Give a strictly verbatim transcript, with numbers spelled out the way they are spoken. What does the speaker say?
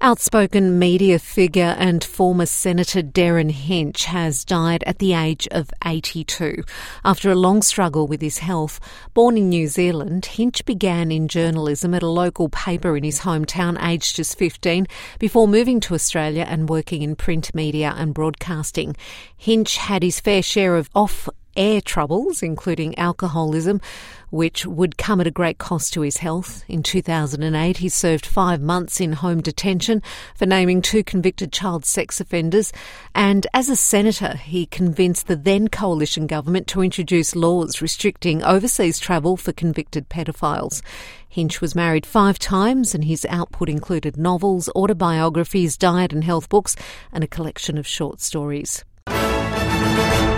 Outspoken media figure and former Senator Derryn Hinch has died at the age of eighty-two. After a long struggle with his health, born in New Zealand, Hinch began in journalism at a local paper in his hometown, aged just fifteen, before moving to Australia and working in print media and broadcasting. Hinch had his fair share of off air troubles, including alcoholism, which would come at a great cost to his health. In two thousand eight, he served five months in home detention for naming two convicted child sex offenders. And as a senator, he convinced the then coalition government to introduce laws restricting overseas travel for convicted pedophiles. Hinch was married five times, and his output included novels, autobiographies, diet and health books, and a collection of short stories.